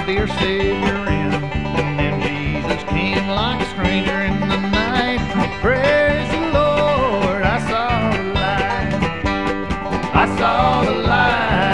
dear Savior in. And then Jesus came like a stranger in the night. Praise the Lord, I saw the light. I saw the light.